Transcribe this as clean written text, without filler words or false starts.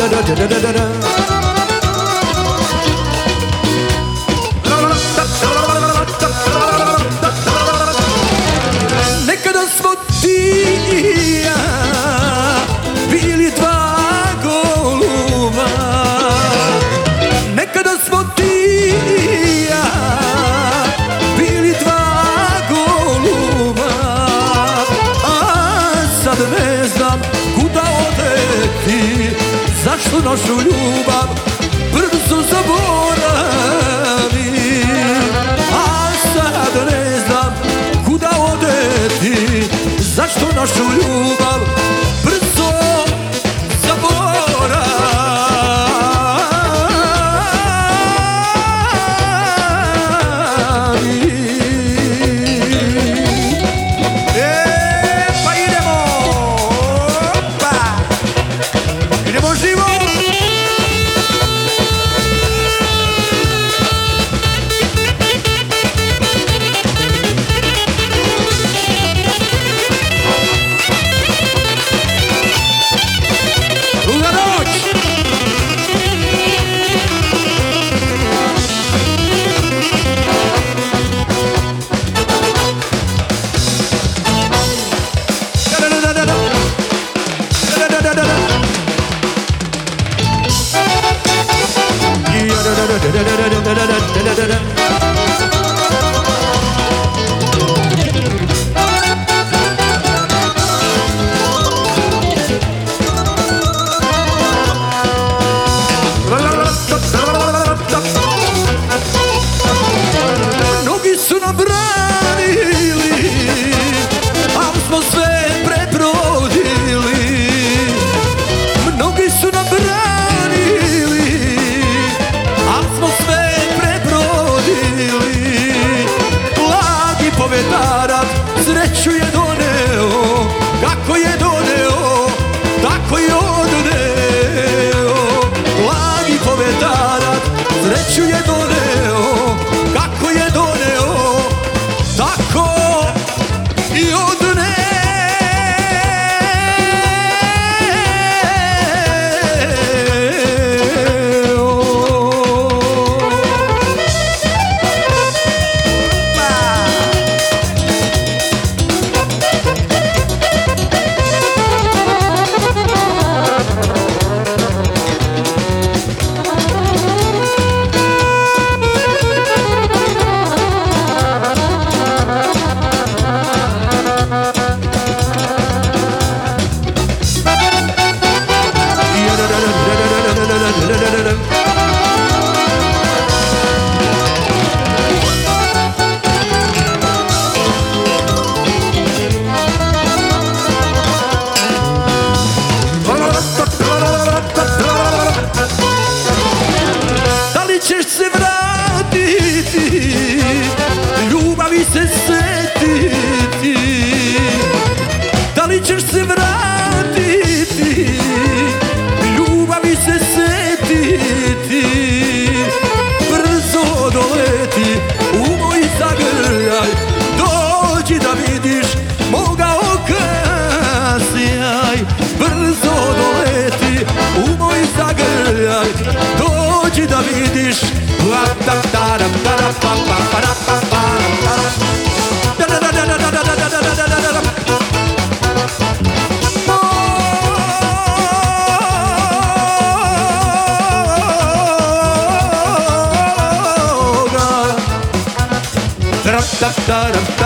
Nekada smo ti i ja bili dva goluba. Nekada smo ti i ja bili dva goluba. A sad ne znam kuda odeti, zašto našu ljubav brzo zaboravi. A sad ne znam kuda odeti, zašto našu ljubav brzo zaboravi. Pa idemo, opa, idemo živo. Mnogi su nam branili, ali smo sve prebrodili. Mnogi su nam branili, ali smo sve prebrodili. Blagi povedarac sreću je doneo, kako je doneo, tako i odneo. Blagi povedarac sreću je doneo, kako je doneo, tako i odneo. Da li ćeš se vratiti, ljubavi se setiti? Da li ćeš se vratiti, ljubavi se setiti? Brzo doleti u moj zagrljaj, dođi da vidiš moga oka sjaj. Brzo doleti u moj zagrljaj, dođi da vidiš. Da